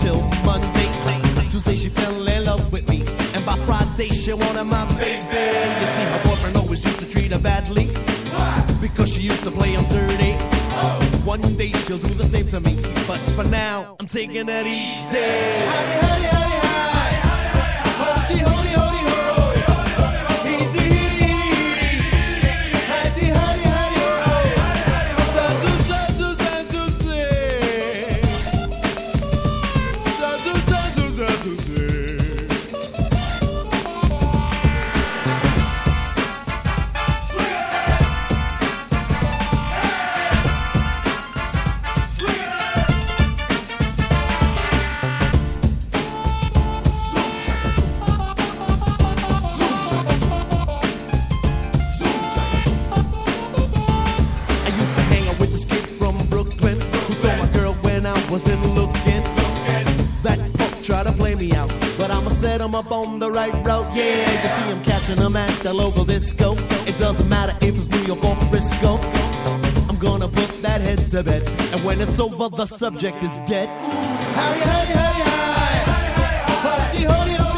till Monday. Tuesday she fell in love with me, and by Friday she wanted my baby. You see, her boyfriend always used to treat her badly because she used to play him dirty. One day she'll do the same to me, but for now I'm taking it easy. Howdy, howdy, howdy, hi. Howdy, howdy, howdy, ho. Easy, howdy, howdy, howdy, ho. Zazu, zazu, zazu, zazu, zazu, zazu, zazu. Wasn't looking. That punk tried to play me out, but I'ma set him up on the right route. Yeah, you see him catching him at the local disco. It doesn't matter if it's New York or Frisco. I'm gonna put that head to bed, and when it's over, the subject is dead. Howdy, howdy, howdy, hi. Howdy, howdy, howdy, ho.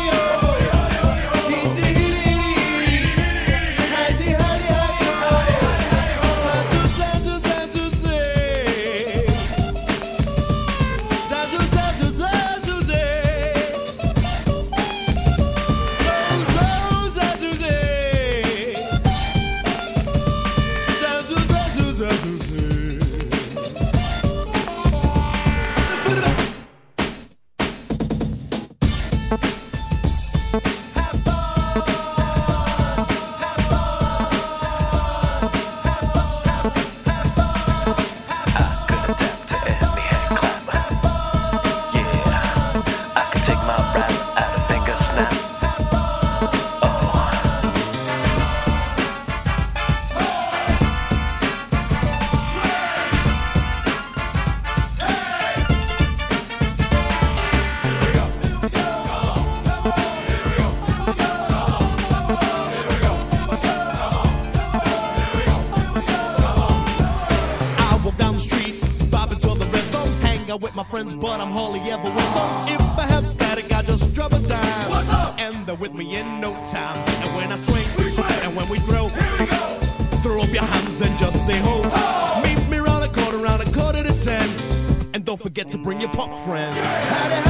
With my friends, but I'm hardly ever with them. If I have static, I just drop a dime. What's up? And they're with me in no time. And when I swing, we swing. And when we throw, here we go. Throw up your hands and just say ho. Ho. Meet me round a quarter to 10. And don't forget to bring your punk friends.